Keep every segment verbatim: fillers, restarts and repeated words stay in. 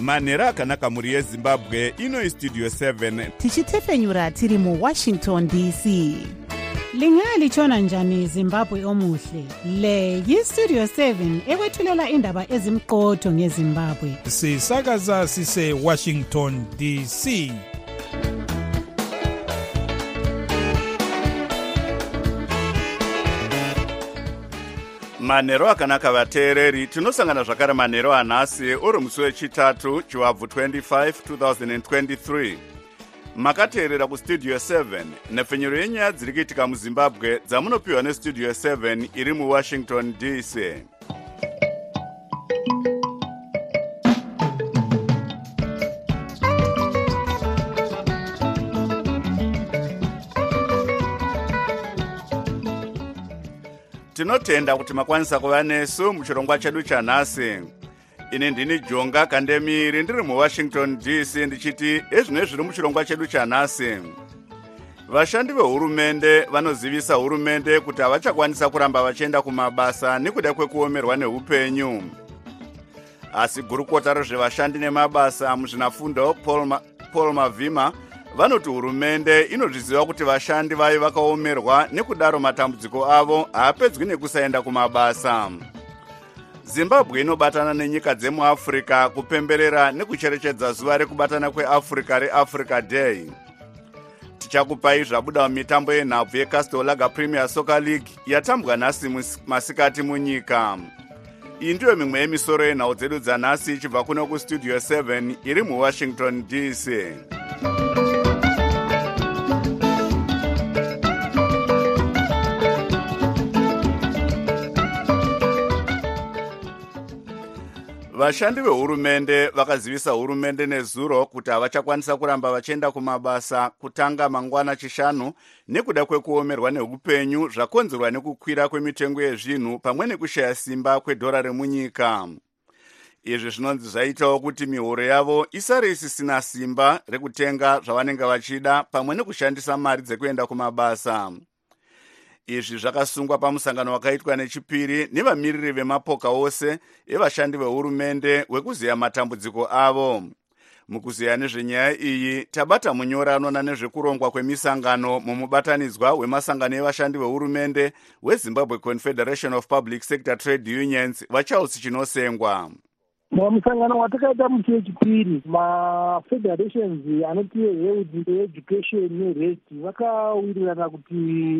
manhero akanaka muri yezimbabwe. Ino istudio seven tichitefenyura tiri mu Washington D C. Lingalitshona njani Zimbabwe omuhle? Le yi-Studio seven ekwethulela indaba ezimqotho ngeZimbabwe. Sisakaza sise Washington D C. manhero akanaka vateereri, tinosangana zvakare manhero anhasi uri musi wechitatu chiwabvu twenty-five twenty twenty-three. Makateerera kustudio seven nepfenyuro yenyaya dziri kuitika muZimbabwe dzamunopiwa nestudio seven iri muWashington D C. Tinotenda kuti makwanisa kuva nesu muchirongwa chedu chanhasi. Ini ndini Jonga Kandemiri ndiri muWashington D C ndichiti ezvino zviri muchirongwa chedu chanhasi. Vashandi vehurumende vanozivisa hurumende kuti havachakwanisa kuramba vachienda kumabasa nekuda kwekuomerwa neupenyu. Asi gurukota rezvevashandi nemabasa muzvinafundo Paul, Ma, Paul Mavhima vanoti hurumende inozviziva kuti vashandi vayo vakaomerwa nekudaro matambudziko avo haapedzwi nekusaenda kumabasa. Zimbabwe inobatana nenyika dzemuAfrica kupemberera nekucherechedza zuva rekubatana kweAfrica reAfrica Day. Tichakupai zvabuda mumitambo yenhabvu yeCastel Lager Premier Soccer League yatambwa nhasi masikati munyika. Iyi ndiyo mimwe yemisoro yenhau dzedu dzanhasi ichibva kuno kustudio seven iri muWashington D C. Vashandi vehurumende vakazivisa hurumende nezuro kuti havachakwanisa kuramba vachienda kumabasa kutanga mangwana chishanu nekuda kwekuomerwa neupenyu zvakonzerwa nekukwira kwemitengo yezvinhu pamwe nekushaya simba kwedhora remunyika. Izvi zvinonzi zvaitawo kuti mihoro yavo isare isisina simba rekutenga zvavanenge vachida pamwe nekushandisa mari dzekuenda kumabasa. Izvi zvakasungwa pamusangano wakaitwa nechipiri nevamiriri vemapoka ose evashandi vehurumende wekuziya matambudziko avo. Mukuziya nezvenyaya iyi tabata munyora anoona nezvekurongwa kwemisangano mumubatanidzwa wemasangano evashandi vehurumende weZimbabwe Confederation of Public Sector Trade Unions vaCharles Chinosengwa. Musangano watakaita musi wechipiri mafederations anoti health, education nerest vakawirirana kuti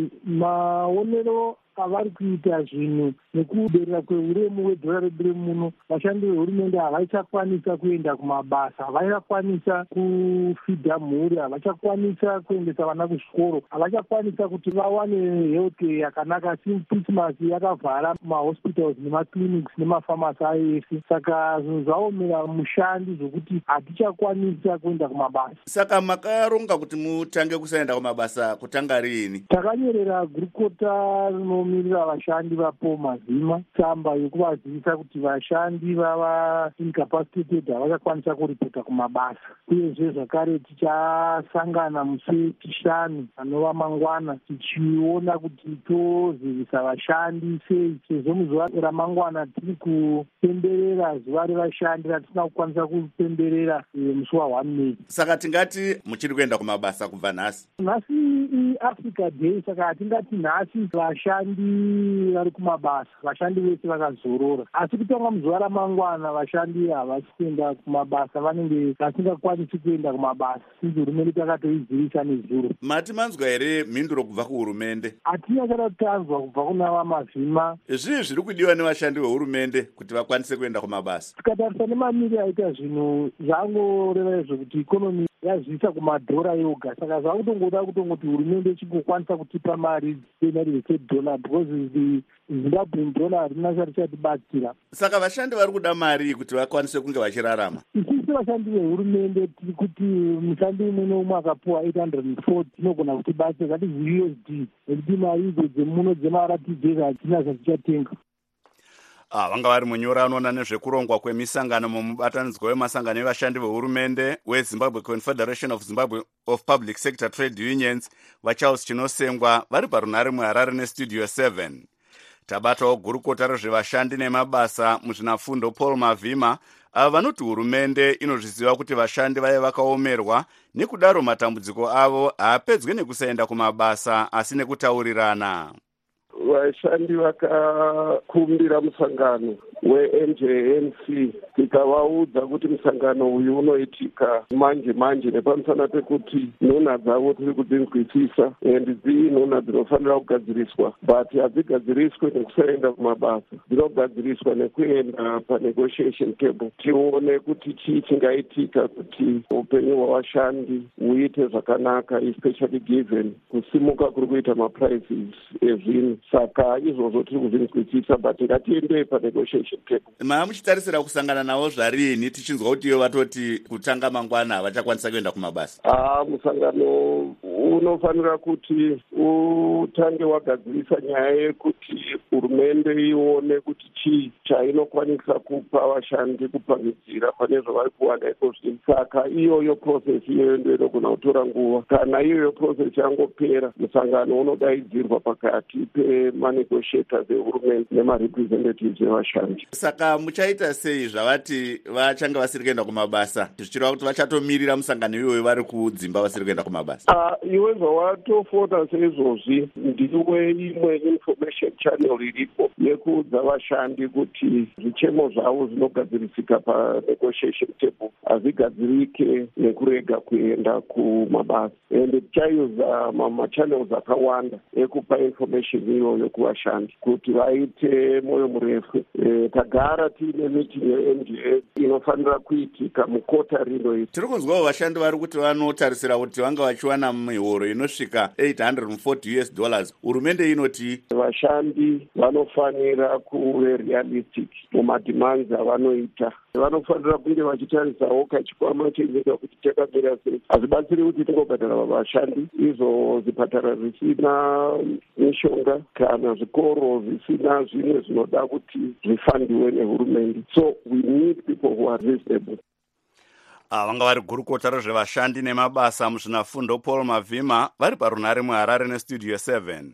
maonero avari kuita zvinhu nekuberera kweuremu hwedhora redu remuno, vashandi vehurumende havachakwanisa kuenda kumabasa, havachakwanisa kufidha mhuri, havachakwanisa kuendesa vana kuzvikoro, havachakwanisa kuti vawane health yakanaka. Since Christmas yakavhara mahospitals nemaclinics nemafamasi aese, saka zvinhu zvaomera mushandi zvokuti hatichakwanisa kuenda kumabasa. Saka makaronga kuti mutange kusaenda kumabasa kutanga rini? Takanyorera gurukota rinomirira vashandi vaPaul Mavhima tsamba yekuvazivisa kuti vashandi vava incapacitated havachakwanisa kuripota kumabasa. Uyezve zvakare tichasangana musi wechishanu anova mangwana tichiona kuti tozivisa vashandi sei, sezvo muzuva ramangwana tiri kupemberera zuva revashandi ratisina kukwanisa kupemberera musi waone Mei. Saka tingati muchiri kuenda kumabasa kubva nhasi? Nhasi iAfrica Day, saka hatingati nhasi vashandi vari kumabasa, vashandi vese vakazorora. Asi kutanga muzuva ramangwana vashandi havasi kuenda kumabasa, vanenge vasingakwanisi kuenda kumabasa since hurumende takatoizivisa nezuro. Mati manzwa here mhinduro kubva kuhurumende? Hatina kana tanzwa kubva kuna vaMavhima. Zvii zviri kudiwa nevashandi vehurumende kuti vakwanise kuenda kumabasa? Tikatarisa nemaniri aita zvinhu zvangoreva zvekuti ikonomi yazvisa kumadhora yoga, saka zvakutongoda kutongoti hurumende ichingokwanisa kutipa mari yenari sedhola because the Zimbabwean dollar rina richatibatsira. Saka vashandi vari kuda mari kuti vakwanise kunge vachirarama. Isisi vashandi vehurumende tiri kuti mushandi umwe neumwe akapuwa eight hundred forty inogona kutibatsira, that is U S D, nekuti mari idzo dzemuno dzemaratidhezi hatina zvatichatenga. Ah, vanga vari munyora anoona nezvekurongwa kwemisangano mumubatanidzwa wemasangano evashandi vehurumende weZimbabwe Confederation of Zimbabwe of Public Sector Trade Unions vaCharles Chinosengwa vari parunhare muHarare nestudio seven. Tabatawo gurukota rezvevashandi nemabasa muzvinafundo Paul Mavhima ava vanoti hurumende inozviziva kuti vashandi vaya vakaomerwa, nekudaro matambudziko avo haapedzwe nekusaenda kumabasa asi nekutaurirana. Vashandi vakakumbira musangano we-N J N C tikavaudza kuti musangano uyu unoitika manje manje nepamusana pekuti nhuna dzavo tiri kudzinzwisisa and dzii nhuna dzinofanira kugadziriswa, but hadzigadziriswe nekusaenda kumabasa, dzinogadziriswa nekuenda panegotiation table tione kuti chii chingaitika kuti upenyu hwavashandi huite zvakanaka, especially given kusimuka kuri kuita maprices ezvinhu. Saka izvozvo tiri kuzvinzwisisa, but ngatiendei panegotiation. Maa muchitarisira kusangana navo zvarini tichinzwa kuti iyo vatoti kutanga mangwana havachakwanisa kuenda kumabasa? Ah, musangano unofanira kuti utange wagadzirisa nyaya yekuti hurumende ione kuti chii chainokwanisa kupa vashandi kupamhidzira pane zvavari kuwana iko zvino. Saka iyoyo process iyoyo ndio inogona kutora nguva. Kana iyoyo process yangopera, musangano unodaidzirwa pakati pemanegotiators ehurumende nemarepresentatives evashandi. Saka muchaita sei zvavati vachange vasiri kuenda kumabasa, zvichireva kuti vachatomirira musangano iwoyo vari kudzimba vasiri kuenda kumabasa? Uh, iwe zvawatofona seizvozvi ndiwe imwe information channel iripo yekuudza vashandi kuti zvichemo zvavo zvinogadzirisika panegotiation table hazvigadzirike nekurega kuenda kumabasa, and tichayuza machannels akawanda ekupa information iyoyo kuvashandi kuti vaite moyo murefu. E, tagara tiine meeting ye-N G S inofanira kuitika mukota rino iri. Tiri kunzwawo vashandi vari kuti vanotarisira kuti vanga vachiwana mihoro inosvika eight hundred forty US dollars. Hurumende inoti vashandi vanofanira kuve realistic mumademands avanoita. Vanofanira kunge vachitarisawo kachikwama chenyika kuti chakamira sei. Hazvibatsiri kuti tingobhadhara vashandi izvo zvipatara zvisina mishonga kana zvikoro zvisina zvimwe zvinoda kuti zvifandiwe nehurumende. So we need people who are reasonable. Vanga vari gurukota rezvevashandi nemabasa muzvinafundo Paul Mavhima vari parunhare muHarare nestudio seven.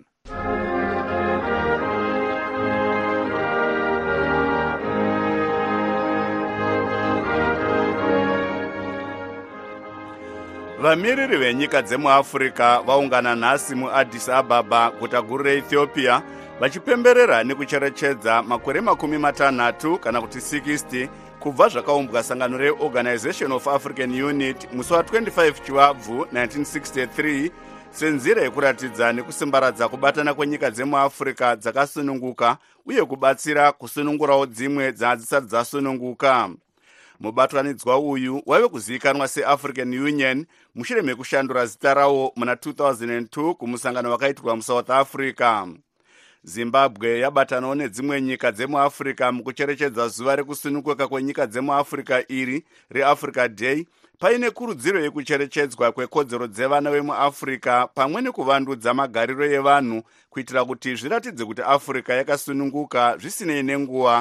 Vamiriri venyika dzemuAfrica vaungana nhasi muAddis Ababa, guta guru reEthiopia, vachipemberera nekucherechedza makore makumi matanhatu kana kuti sixty kubva zvakaumbwa sangano reOrganization of African Unity musi wa-twenty-five Chivabvu nineteen sixty-three senzira yekuratidza nekusimbaradza kubatana kwenyika dzemuAfrica dzakasununguka uye kubatsira kusunungurawo dzimwe dzadzisati dzasununguka. Mubatanidzwa uyu wave kuzivikanwa seAfrican Union mushure mekushandura zita rawo muna two thousand two kumusangano wakaitwa muSouth Africa. Zimbabwe yabatanawo nedzimwe nyika dzemuAfrica mukucherechedza zuva rekusununguka kwenyika dzemuAfrica iri reAfrica Day, paine kurudziro yekucherechedzwa kwekodzero dzevana vemuAfrica pamwe nekuvandudza magariro evanhu kuitira kuti zviratidze kuti Africa yakasununguka zvisinei nenguva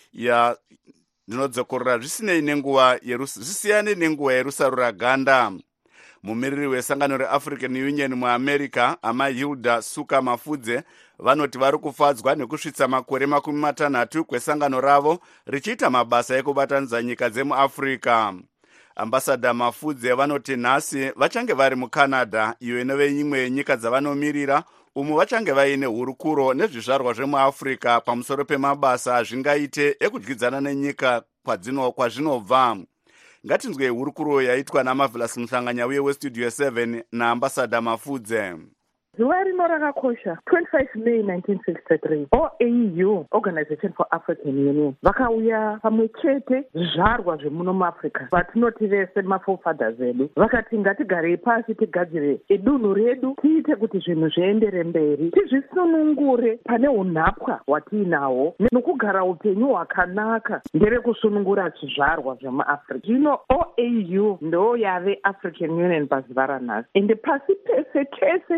ya ndinodzokorera zvisinei nenguva zvisiyane nenguva yerusarura ganda. Mumiriri wesangano reAfrican Union muAmerica Amahilda Suka Mafudze vanoti vari kufadzwa nekusvitsa makore makumi matanhatu kwesangano ravo richiita mabasa ekubatanidza nyika dzemuAfrica. Ambassador Mafudze vanoti nhasi vachange vari muCanada, iyo inove imwe yenyika dzavanomirira, umu vachange vaine hurukuro nezvizvarwa zvemuAfrica pamusoro pemabasa azvingaite ekudyidzana nenyika kwazvinobva. Ngatinzwe hurukuro yaitwa naMarvelous Mhlanganya uye westudio seven naAmbassador Mafudze. Zuva rino rakakosha. twenty-five May nineteen sixty-three O A U, Organization for African Union, vakauya pamwe chete zvarwa zvemuno muAfrica vatinoti vese maforefathers edu, vakati ngatigarei pasi tigadzire dunhu redu, tiite kuti zvinhu zviendere mberi, tizvisunungure pane unhapwa hwatiinawo nekugara upenyu hwakanaka nderekusunungura zvizvarwa zvemuAfrica. Zvino O A U ndo yave African Union pazuva ranhasi, ende pasi pese chese tiri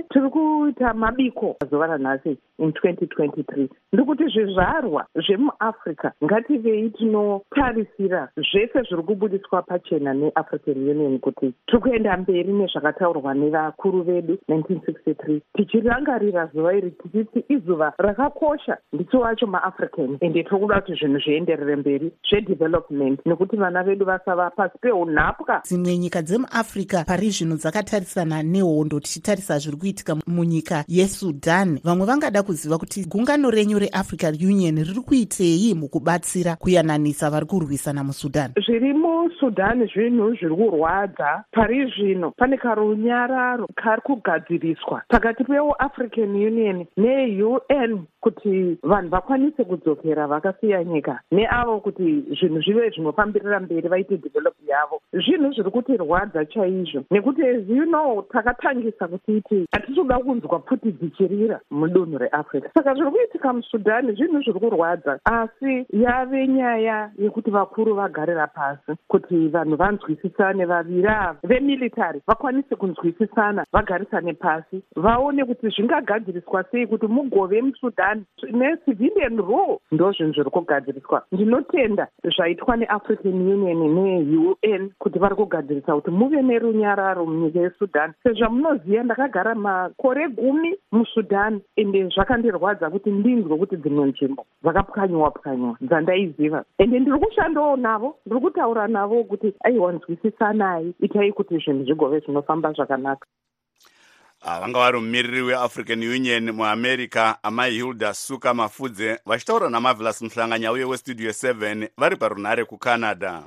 kuita mabiko zuva ranhasi in twenty twenty-three ndikuti zvizvarwa zvemuafrica ngativei tinotarisira zvese zviri kubudiswa pachena neafrican union kuti tiri kuenda mberi nezvakataurwa nevakuru vedu nineteen sixty-three tichirangarira zuva iri tichiti izuva rakakosha ndicho wacho maafrican ende tiri kuda kuti zvinhu zvienderere mberi zvedevelopment nekuti vana vedu vasava pasi peunhapwa. Dzimwe nyika dzemuafrica pari zvino dzakatarisana nehondo tichitarisa zviri kuitika munyika yesudan. Vamwe vangada kuziva kuti gungano renyu reafrican union riri kuitei mukubatsira kuyananisa vari kurwisana musudan. Zviri musudan zvinhu zviri kurwadza pari zvino pane karunyararo kari kugadziriswa pakati peafrican union ne-U N kuti vanhu vakwanise kudzokera vakasiya nyika neavo kuti zvinhu zvive zvinofambirira mberi vaite develop yavo. Zvinhu zviri kutirwadza chaizvo nekuti as you know takatangisa kutiti hatitoda kunzwa pfuti dzichirira mudunhu reafrica. Saka zviri kuitika musudani zvinhu zviri kurwadza asi yave nyaya yekuti vakuru vagarira pasi kuti vanhu vanzwisisane, vaviri ava vemilitary vakwanise kunzwisisana, vagarisane pasi vaone kuti zvingagadziriswa sei kuti mugove musudani necivilian rule. Ndo zvinhu zviri kugadziriswa. Ndinotenda zvaitwa neafrican union ne-U N kuti vari kugadzirisa kuti muve nerunyararo munyika yesudan. Sezvamunoziva ndakagara makore gumi musudan ende zvakandirwadza kuti ndinzwe kuti dzimwe nzvimbo dzakapwanyiwa pwanyiwa dzandaiziva ende ndiri kushandawo navo, ndiri kutaura navo kuti aiwa nzwisisanai, itai kuti zvinhu zvigove zvinofamba zvakanaka. Vanga vari mumiriri weafrican union muamerica amai Hilda Suka Mafudze vachitaura naMarvelous Mhlanganya uye westudio seven vari parunhare kuCanada.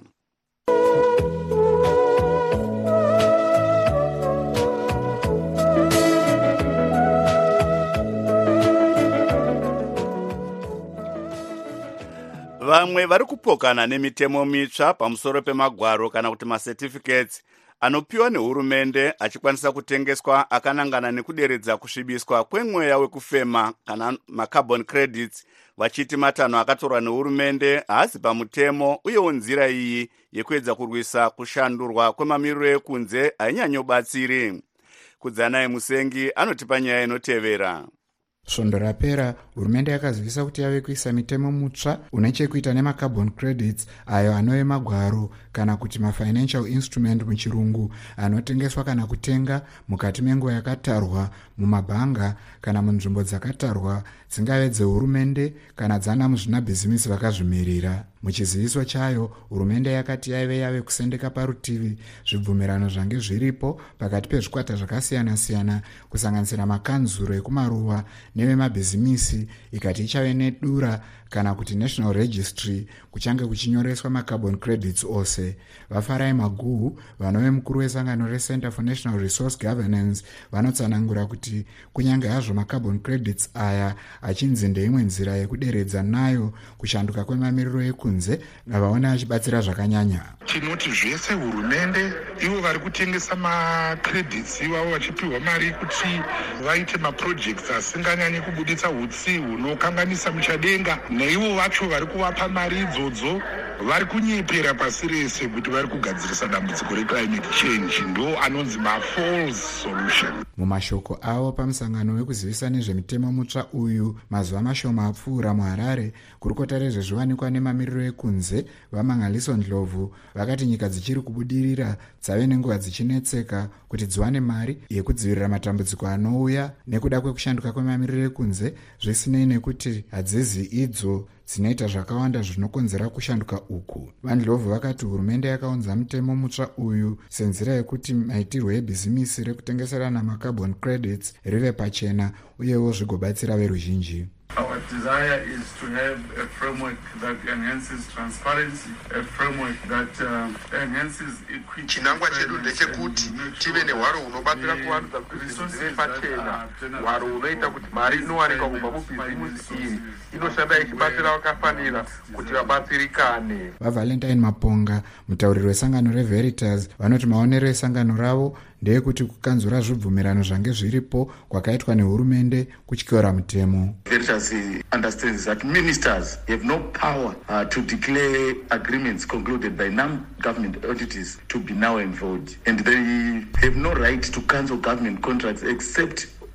Vamwe vari kupokana nemitemo mitsva pamusoro pemagwaro kana kuti macertificates anopiwa nehurumende achikwanisa kutengeswa akanangana nekuderedza kusvibiswa kwemweya wekufema kana macarbon credits, vachiti matanho akatorwa nehurumende haasi pamutemo uyewo nzira iyi yekuedza kurwisa kushandurwa kwemamiriro ekunze hainyanyobatsiri. Kudzanai Musengi anotipa nyaya inotevera. Svondo rapera hurumende yakazivisa kuti yave kuisa mitemo mutsva une chekuita nemacarbon credits ayo anove magwaro kana kuti mafinancial instrument muchirungu anotengeswa kana kutenga mukati menguva yakatarwa mumabhanga kana munzvimbo dzakatarwa dzingave dzehurumende kana dzana muzvinabhizimisi vakazvimirira. Muchiziviso chayo hurumende yakati yaive yave kusendeka parutivi zvibvumirano zvange zviripo pakati pezvikwata zvakasiyana-siyana kusanganisira makanzuro ekumaruva nevemabhizimisi, ikati ichave nedura kana kuti national registry kuchange kuchinyoreswa macarbon credits ose. Vafarai Maguhu vanove mukuru wesangano reCenter for National Resource Governance vanotsanangura kuti kunyange hazvo macarbon credits aya achinzi ndeimwe nzira yekuderedza nayo kushanduka kwemamiriro ekunze, navaona achibatsira zvakanyanya. Tinoti zvese hurumende ivo vari kutengesa macredits ivavo vachipiwa mari kuti vaite maprojects asinganyanyi kubuditsa hutsi hunokanganisa muchadenga, neivo vacho vari kuvapa mari idzodzo vari kunyepera pasi rese kuti vari kugadzirisa dambudziko reclimate change, ndo anonzi mafalse solution. Mumashoko avo pamusangano wekuzivisa nezvemitemo mutsva uyu mazuva mashoma apfuura muHarare, kurukota rezvezviwanikwa nemamiriro ekunze vaMangaliso Ndlovu vakati nyika dzichiri kubudirira dzave nenguva dzichinetseka kuti dziwane mari yekudzivirira matambudziko anouya nekuda kwekushanduka kwemamiriro ekunze, zvisinei nekuti hadzizi idzo dzinoita zvakawanda zvinokonzera kushanduka uku. VaNdlovu vakati hurumende yakaunza mutemo mutsva uyu senzira yekuti maitirwo ebhizimisi rekutengeserana macarbon credits rive pachena uyewo zvigobatsira veruzhinji. Our desire is to have a framework that enhances transparency, a framework that uh, enhances equity. Chinangwa chedu ndechekuti tive nehwaro hunobatsira kuwanza kuti zive pachena, hwaro hunoita kuti mari inowanikwa kubva mubhizimisi iri inoshanda ichibatsira vakafanira kuti vabatsirikane. VaValentine Maponga, mutauriri wesangano reVeritas, vanoti maonero esangano ravo ndeyekuti kukanzura zvibvumirano zvange zviripo kwakaitwa nehurumende kutyora mutemo. Veritas understands that ministers have no power uh, to declare agreements concluded by non-government entities to be null and void, and they have no right to cancel government contracts except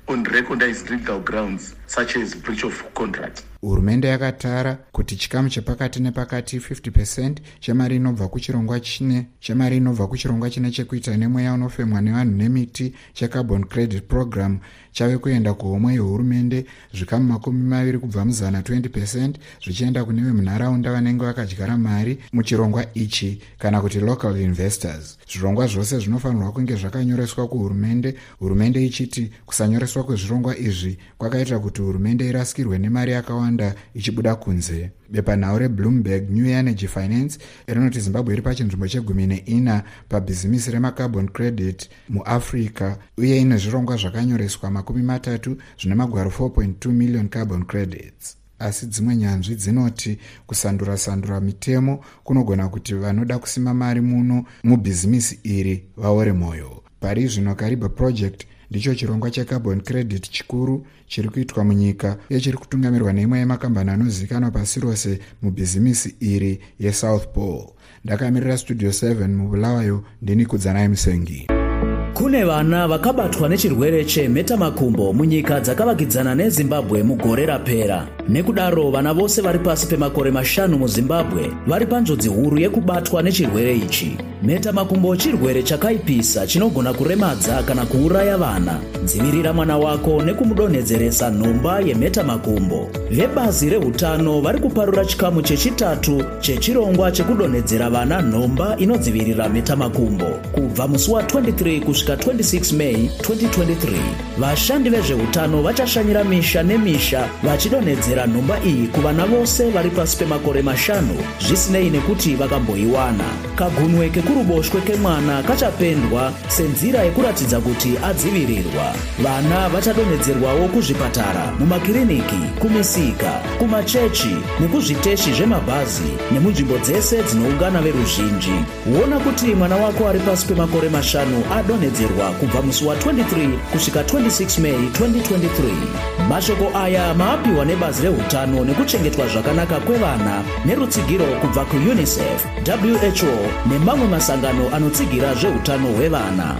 on recognized legal grounds such as breach of contract. Hurumende yakatara kuti chikamu chepakati nepakati fifty percent chemari inobva kuchirongwa chine chemari inobva kuchirongwa chine chekuita nemweya unofemwa nevanhu nemiti checarbon credit program chave kuenda kuhomwe yehurumende, zvikamu makumi maviri kubva muzana twenty percent zvichienda kune vemunharaunda vanenge vakadyara mari muchirongwa ichi kana kuti local investors. Zvirongwa zvose zvinofanirwa kunge zvakanyoreswa kuhurumende, hurumende ichiti kusanyoreswa kwezvirongwa izvi kwakaita kuti hurumende irasikirwe nemari yakawanda ichibuda kunze. Bepanhau reBloomberg New Energy Finance rinoti Zimbabwe iri pachinzvimbo chegumi neina pabhizimisi remacarbon credit muAfrica uye ine zvirongwa zvakanyoreswa makumi matatu zvine magwaro four point two million carbon credits. Asi dzimwe nyanzvi dzinoti kusandura-sandura mitemo kunogona kuti vanoda kusima mari muno mubhizimisi iri vaore moyo. Pari zvino Kariba Project ndicho chirongwa checarbon credit chikuru chiri kuitwa munyika uye chiri kutungamirwa neimwe yemakambani anozivikanwa pasi rose mubhizimisi iri yeSouth Pole. Ndakamirira Studio seven mubulawayo ndini Kudzanai Musengi. Kune vana vakabatwa nechirwere chemhetamakumbo munyika dzakavakidzana neZimbabwe mugore rapera. Nekudaro vana vose vari pasi pemakore mashanu muZimbabwe vari panjodzi huru yekubatwa nechirwere ichi. Mhetamakumbo chirwere chakaipisa chinogona kuremadza kana kuuraya vana. Dzivirira mwana wako nekumudonhedzeresa nhomba yemhetamakumbo. Vebazi rehutano vari kuparura chikamu chechitatu chechirongwa chekudonhedzera vana nhomba inodzivirira mhetamakumbo kubva musi wa twenty-three kusvika twenty-six May twenty twenty-three. Vashandi vezveutano vachashanyira misha nemisha vachidonhedzera nhomba iyi kuvana vose vari pasi pemakore mashanu zvisinei nekuti vakamboiwana. Kagunwe kekuruboshwe kemwana kachapendwa senzira yekuratidza kuti adzivirirwa. Vana vachadonhedzerwawo kuzvipatara, mumakiriniki, kumisika, kumachechi nekuzviteshi zvemabhazi nemunzvimbo dzese dzinoungana veruzhinji. Huona kuti mwana wako ari pasi pemakore mashanu adonhedzerwa kubva musi wa twenty-three kusvika twenty-six May twenty twenty-three. Mashoko aya maapiwa nebazi rehutano nekuchengetwa zvakanaka kwevana nerutsigiro kubva kuUNICEF, W H O nemamwe masangano anotsigira zveutano hwevana.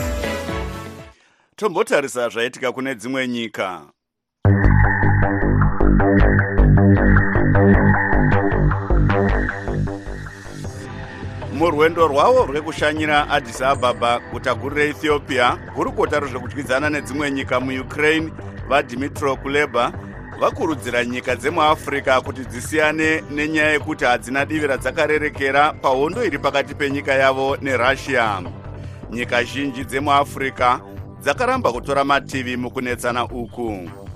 Tombotarisa zvaitika kune dzimwe nyika. Murwendo rwavo rwekushanyira Addis Ababa guta guru reEthiopia, gurukota rwezvekudyidzana nedzimwe nyika muUkraine vaDmytro Kuleba vakurudzira nyika dzemuAfrica kuti dzisiyane nenyaya yekuti hadzina divi radzakarerekera pahondo iri pakati penyika yavo neRussia. Nyika zhinji dzemuAfrica dzakaramba kutora mativi mukunetsana uku.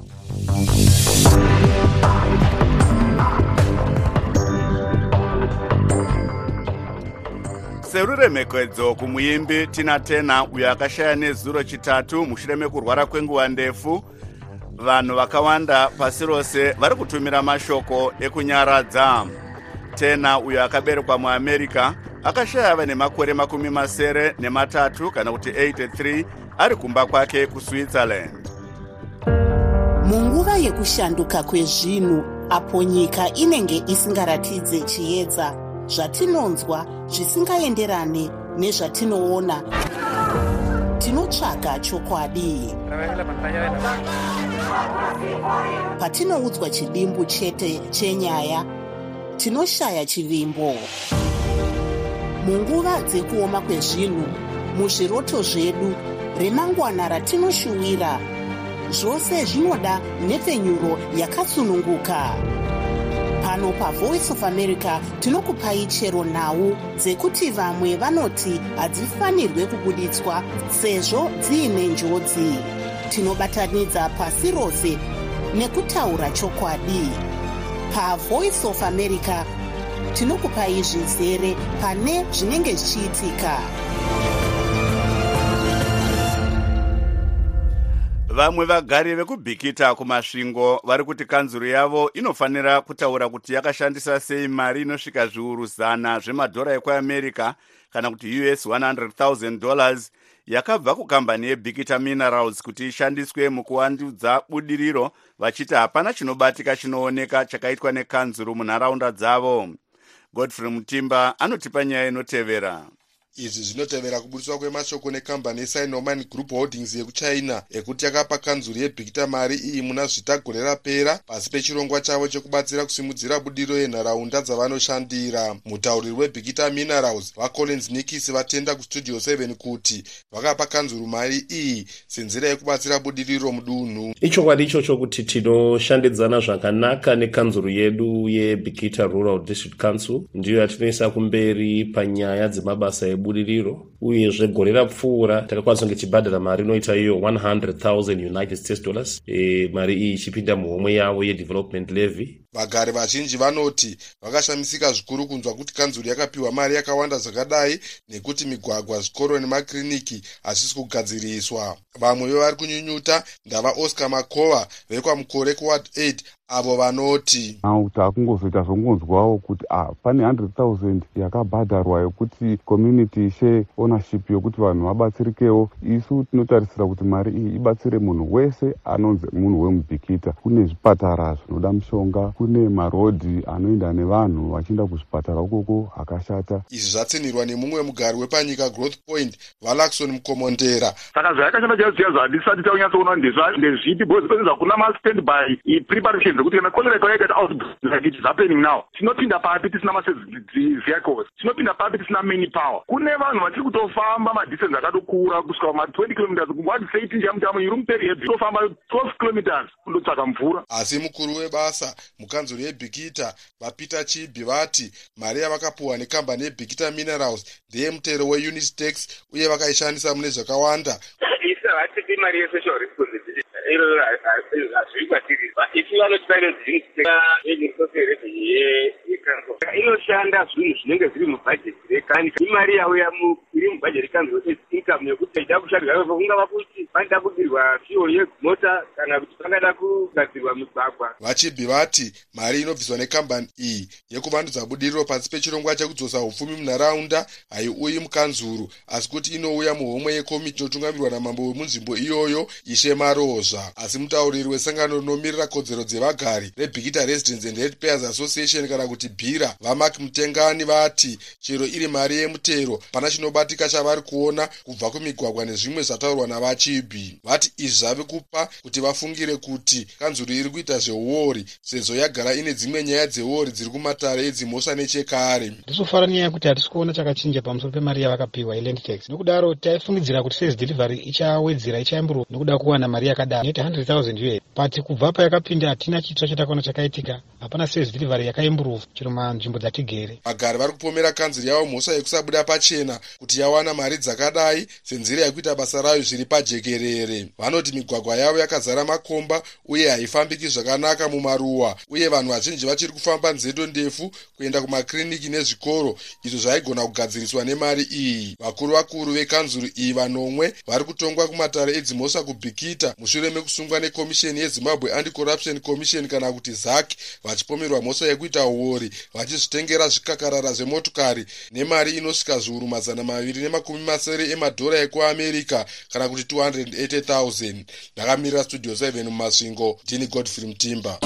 Seruremekedzo kumuimbi Tina Turner uyo akashaya nezuro chitatu mushure mekurwara kwenguva ndefu, vanhu vakawanda pasi rose vari kutumira mashoko ekunyaradza. Turner uyo akaberekwa muAmerica akashaya ava nemakore makumi masere nematatu kana kuti eighty-three ari kumba kwake kuSwitzerland. Munguva yekushanduka kwezvinhu apo nyika inenge isingaratidze chiedza, zvatinonzwa zvisingaenderane nezvatinoona, tinotsvaga chokwadi. Patinoudzwa chidimbu chete chenyaya, tinoshaya chivimbo. Munguva dzekuoma kwezvinhu, muzviroto zvedu, remangwana ratinoshuwira, zvose zvinoda nhepfenyuro yakatsununguka. Pano paVoice of America tinokupai chero nhau dzekuti vamwe vanoti hadzifanirwe kubuditswa sezvo dziine njodzi. Tinobatanidza pasi rose nekutaura chokwadi. PaVoice of America tinokupai zvizere pane zvinenge zvichiitika. Vamwe vagari vekubhikita kumasvingo vari kuti kanzuru yavo inofanira kutaura kuti yakashandisa sei mari inosvika zviuru zana zvemadhora ekuAmerica kana kuti U S one hundred thousand dollars yakabva kukambani yeBhikita Minerals kuti ishandiswe mukuwandudza budiriro, vachiti hapana chinobatika chinooneka chakaitwa nekanzuru munharaunda dzavo. Godfrey Mutimba anotipa nyaya inotevera. Izvi zvinotevera kubudiswa kwemashoko nekambani yeSinoman Group Holdings yekuchina ekuti yakapa kanzuru yeBikita mari iyi muna zvitagore rapera pasi pechirongwa chavo chekubatsira kusimudzira budiriro yenharaunda dzavanoshandira. Mutauriri weBikita Minerals vaCollins Nikisi vatenda kustudio seven kuti vakapa kanzuru mari iyi senzira yekubatsira budiriro mudunhu. Ichokwadi ichocho kuti tinoshandidzana zvakanaka nekanzuru yedu yeBikita Rural District Council, ndiyo yatinoisa kumberi panyaya dzemabasa ebudiriro, uyezve gore rapfuura takakwanisa ngechibhadhara mari inoita iyo one hundred thousand United States dollars, e, mari iyi ichipinda muhomwe yavo yedevelopment levy. Vagari vazhinji vanoti vakashamisika zvikuru kunzwa kuti kanzuru yakapiwa mari yakawanda zvakadai nekuti migwagwa, zvikoro nemakiriniki hazvisi kugadziriswa. Vamwe vevari kunyunyuta ndava Oscar Makova vekwamukore kuward eight, avo vanoti kuti akungozoita zvongonzwawo kuti ah, pane one hundred thousand yakabhadharwa yokuti community share ownership yokuti vanhu vabatsirikewo. Isu tinotarisira kuti mari iyi ibatsire munhu wese anonzi munhu wemuBikita. Kune zvipatara zvinoda mishonga, kune marodhi anoenda nevanhu vachienda kuzvipatara ukoko akashata. Izvi zvatsinirwa nemumwe mugari wepanyika Growth Point Valaxon Mkomondera. Saka zvakashanda chaziyaza handisati taunyatsoona ndezviti bozi penza kuna ma stand by preparation kuti kana cholera kaita outbreak like it is happening now. Tinopinda papi tisina ma vehicles, tinopinda papi tisina many power. Kune vanhu vatiri kutofamba ma distance akadokura kusvika ma twenty kilometers kuward eighteen jamutamu iri muperi tofamba twelve kilometers kundotsvaka mvura. Asi mukuru webasa mukanzuru yeBikita vaPeter Chibhi vati mari yavakapuwa nekambani yeBikita Minerals ndeye mutero weunit tax uye vakaishandisa mune zvakawanda. Isa vati mari yesocial responsibility iro hazviri kwatiri. If you are trying to drink the social revenue yekanzuru inoshanda zvinhu zvinenge zviri mubhajeti rekani. Imari yauya iri mubhajeti rekanzuru income yekuti ida kushandira kungava kuti vanoda kugadzirwa fuel yemota kana kuti vangada kugadzirwa migwagwa. Vachibhi vati mari inobviswa nekambani iyi yekuvandudza budiriro pasi pechirongwa chekudzosa upfumi munharaunda haiuyi mukanzuru, asi kuti inouya muhomwe yekomiti inotungamirwa namambo wemunzvimbo iyoyo Ishe Marozva. Asi mutauriri wesangano rinomirira kodzero dzevagari reBikita Residents and Ratepayers Association kana kuti BIRA vaMark Mutengani vati chero iri mari yemutero pana chinobatika chavari kuona kubva kumigwagwa nezvimwe zvataurwa navaChibhi. Vati izvi zvave kupa kuti vafungire kuti kanzuru iri kuita zveuori sezvo yagara ine dzimwe nyaya dzeuori dziri kumatare edzimhosva nechekare. Ndisofara nyaya yekuti hatisi kuona chakachinja pamusoro pemari yavakapiwa yeland tax. Nokudaro taifungidzira kuti sales delivery ichawedzera ichaimburuka nokuda kuwana mari yakadaro one hundred thousand U S. But kubva payakapinda hatina chitsva chatakaona chakaitika. Hapana sales delivery yakaimburuka chero manzvimbo dzatigere. Vagari vari kupomera kanzuru yavo mhosva yekusabuda pachena kuti yawana mari dzakadai senzira yekuita basa rayo zviri pajekerere. Vanoti migwagwa yavo yakazara makomba uye haifambiki zvakanaka mumaruwa, uye vanhu vazhinji vachiri kufamba nzedo ndefu kuenda kumakiriniki nezvikoro, izvo zvaigona kugadziriswa nemari iyi. Vakuru vakuru vekanzuru iyi vanomwe vari kutongwa kumatare edzimhosva kuBikita mushure mekusungwa nekomisheni yeZimbabwe Anti-Corruption Commission kana kuti Z A C, vachipomerwa mhosva yekuita uori vachizvitengera zvikakarara zvemotokari nemari inosvika zviuru mazana maviri nemakumi masere emadhora ekuAmerica kana kuti two hundred eighty thousand. Ndakamirira studio seven mumasvingo, ndini Godfrey Mtimba.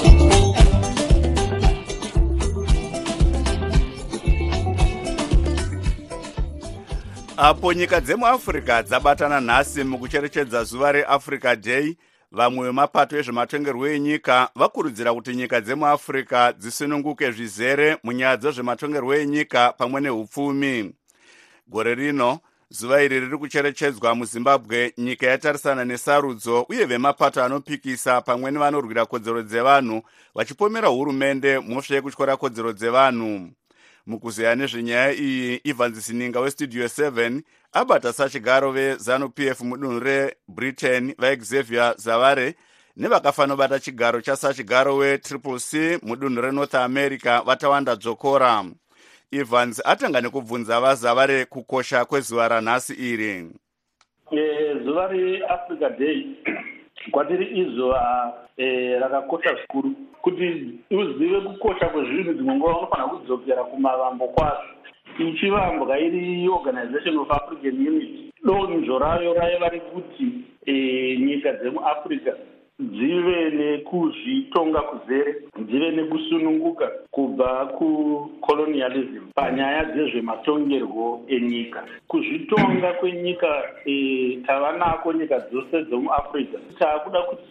Apo nyika dzemuAfrica dzabatana nhasi mukucherechedza zuva reAfrica Day, vamwe vemapato ezvematongerwo enyika vakurudzira kuti nyika dzemuAfrica dzisununguke zvizere munyaya dzezvematongerwo enyika pamwe neupfumi. Gore rino zuva iri riri kucherechedzwa muZimbabwe, nyika yatarisana nesarudzo uye vemapato anopikisa pamwe nevanorwira kodzero dzevanhu vachipomera hurumende mhosva yekutyora kodzero dzevanhu. Mukuzeya nezvenyaya iyi, Evans Sininga westudio seven abata sachigaro veZanu-P F mudunhu reBritain vaXavier Zavare nevakafanobata chigaro chasachigaro weTriple C mudunhu reNorth America vatawanda dzokora. Evans atanga nekubvunza vaZavare kukosha kwezuva ranhasi iri. Zuva reAfrica Day kwatiri izuva rakakosha zvikuru kuti uzive kukosha kwezvinhu. Dzimwe nguva unofanira kudzokera kumavambo kwazvo. Ichivambwa iri Organization of African Unity, donzvo rayo raiva rekuti nyika dzemuAfrica dzive nekuzvitonga kuzere, dzive nekusununguka kubva kucolonialism panyaya dzezvematongerwo enyika. Kuzvitonga kwenyika e, tava nako nyika dzose dzomuafrica. Taakuda kuti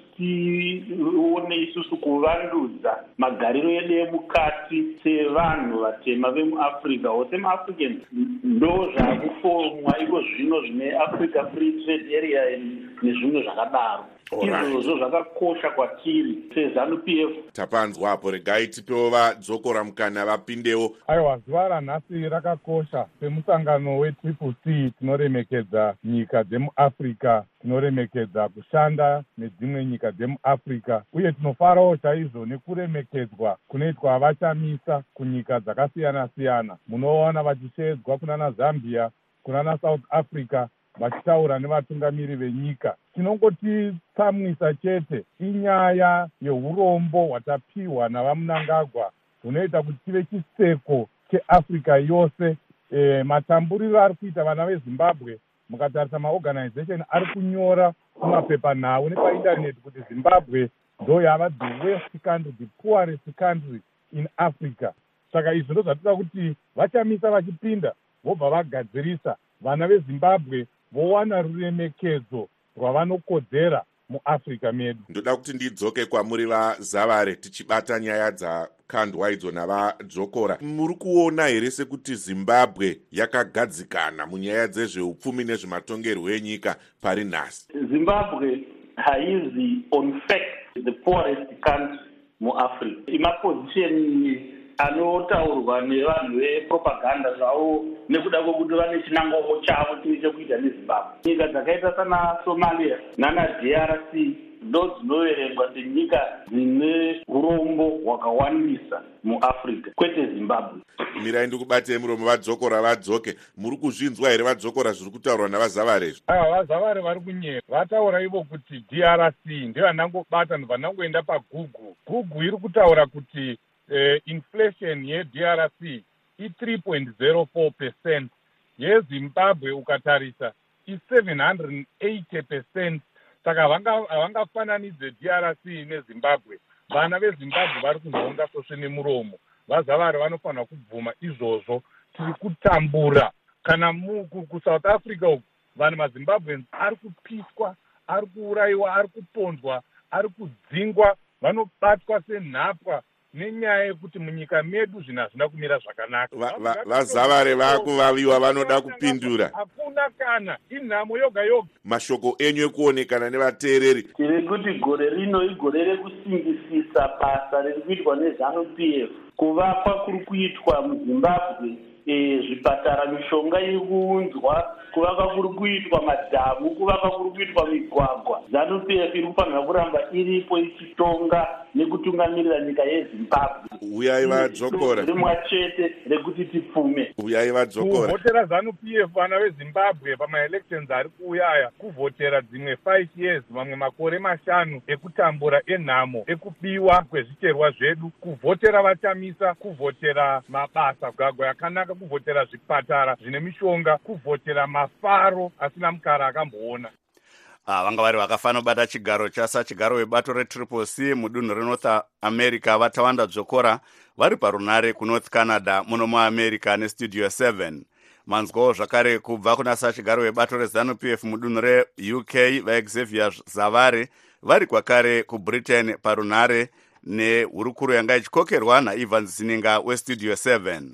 tione isusu kuvandudza magariro edu emukati sevanhu vatema vemuafrica. Ose maafricans ndo zvakufomwa iko zvino zvine Africa Free Trade Area nezvimwe zvakadaro. Izvozvo zvakakosha kwatiri sezanu P F. Tapanzwapo, regai tipewo vadzokora mukana vapindewo. Aiwa, zuva ranhasi rakakosha. Semusangano wetriple C tinoremekedza nyika dzemuafrica, tinoremekedza kushanda nedzimwe nyika dzemuafrica, uye tinofarawo chaizvo nekuremekedzwa kunoitwa vachamisa kunyika dzakasiyana-siyana. Munoona vachishedzwa kunana Zambia, kunana South Africa, vachitaura nevatungamiri venyika. Tinongoti tsamwisa chete inyaya yeurombo hwatapiwa navamunangagwa hunoita kuti tive chiseko cheAfrica yose. E, matamburiro ari kuita vana veZimbabwe, mukatarisa maorganization ari kunyora kumapepanhau nepaindaneti kuti Zimbabwe ndo yava the worst country, the poorest country in Africa. Saka izvi ndo zvatoda kuti vachamisa vachipinda vobva vagadzirisa vana veZimbabwe vowana ruremekedzo rwavanokodzera muAfrica medu. Ndoda kuti ndidzoke kwamuri vaZavari tichibata nyaya dzakandwa idzo navadzokora. Muri kuona here sekuti Zimbabwe yakagadzikana munyaya dzezveupfumi nezvematongerwo enyika pari nhasi? Zimbabwe haizi on fact the poorest country muAfrica. Imapozisheni anotaurwa nevanhu vepropaganda zvavo nekuda kwokuti vane chinangwa chavo chine chekuita neZimbabwe. Nyika dzakaita sana Somalia nana D R C ndo dzinoverengwa senyika dzine urombo hwakawandisa muAfrica, kwete Zimbabwe. Mirai ndikubatei muromo vadzokora vadzoke. Muri kuzvinzwa here vadzokora zviri kutaurwa navaZavari? Aiwa, vaZavari vari kunyera. Vataura ivo kuti D R C ndevanangobata vanangoenda paGoogle. Google iri kutaura kuti Uh, inflation ye-D R C i-three point zero four percent, yeZimbabwe ukatarisa i-seven hundred eighty percent. Saka havangafananidze D R C neZimbabwe. Vana veZimbabwe vari kunhonga sosve nemuromo. VaZavari vanofanira kubvuma izvozvo. Tiri kutambura kana kuSouth Africa uku vanhu maZimbabweans ari kupiswa, ari kuurayiwa, ari kuponzwa, ari kudzingwa, vanobatwa senhapwa nenyaya yekuti munyika medu zvinhu hazvina kumira zvakanaka. VaZavari vakuvaviwa vanoda kupindura. Hakuna kana, inhamo yoga yoga. Mashoko enyu ekuonekana nevateereri. Tiri kuti gore rino igore rekusingisisa basa riri kuitwa nezanu P F. Kuvakwa kuri kuitwa muZimbabwe, e, zvipatara, mishonga iri kuunzwa, kuvakwa kuri kuitwa madhamu, kuvakwa kuri kuitwa migwagwa. ZANU P F iri kufanira kuramba iripo ichitonga nekutungamirira nyika yeZimbabwe. Uyai vadzokora. Rimwe chete rekuti tipfume. Uyai vadzokora. Kuvhotera ZANU P F vana veZimbabwe pamaelections ari kuuyaya, kuvhotera dzimwe five years, mamwe makore mashanu ekutambura enhamo, ekubiwa kwezvicherwa zvedu, kuvhotera vachamisa, kuvhotera mabasa gagwa yakanaka, kuvhotera zvipatara zvine mishonga, kuvhotera mafaro asina mukara akamboona. Ah, vanga vari vakafana bata chigaro chasa chigaro webato retriple C mudunhu reNorth America vatawanda dzokora vari parunare kuNorth Canada muno muAmerica nestudio seven. Manzwawo zvakare kubva kuna sachigaro webato reZANU P F mudunhu reU K vaXavier Zavari vari kwakare kuBritain parunare nehurukuru yanga ichikokerwa naIvans Zininga westudio seven.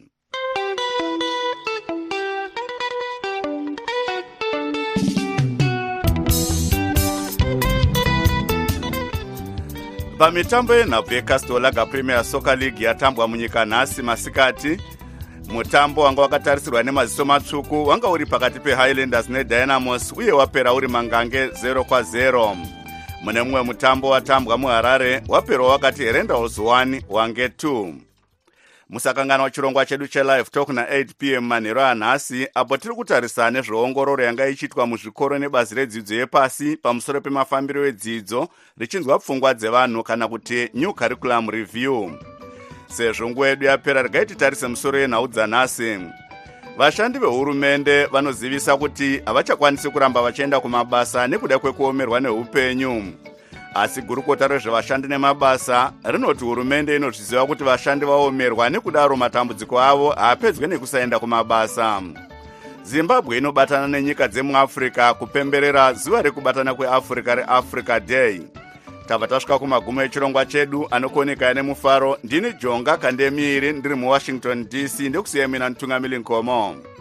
Pamitambo yenhabvu yeCastlewaga Premier Soccer League yatambwa munyika nhasi masikati, mutambo wanga wakatarisirwa nemaziso matsvuku wanga uri pakati peHighlanders neDynamos uye wapera uri mangange zero kwa zero. Mune mumwe mutambo watambwa muHarare waperwa wakati Randalls one wange two. Musakangana wachirongwa chedu chelive talk na eight p m manhero anhasi apo tiri kutarisa nezveongororo yanga ichitwa muzvikoro nebazi redzidzo yepasi pamusoro pemafambiro edzidzo richinzwa pfungwa dzevanhu kana kuti new curriculum review. Sezvo nguva yedu yapera regai titarise musoro yenhau dzanhasi. Vashandi vehurumende vanozivisa kuti havachakwanisi kuramba vachienda kumabasa nekuda kwekuomerwa neupenyu. asi gurukota rezvevashandi nemabasa rinoti hurumende inozviziva kuti vashandi vaomerwa, nekudaro matambudziko avo haapedzwe nekusaenda kumabasa. Zimbabwe inobatana nenyika dzemuafrica kupemberera zuva rekubatana kweafrica reAfrica Day. Tabva tasvika kumagumo echirongwa chedu, anokuoneka nemufaro. Ndini Jonga Kandemiri, ndiri muWashington D C, ndekusiyemina Ntungamili Nkomo.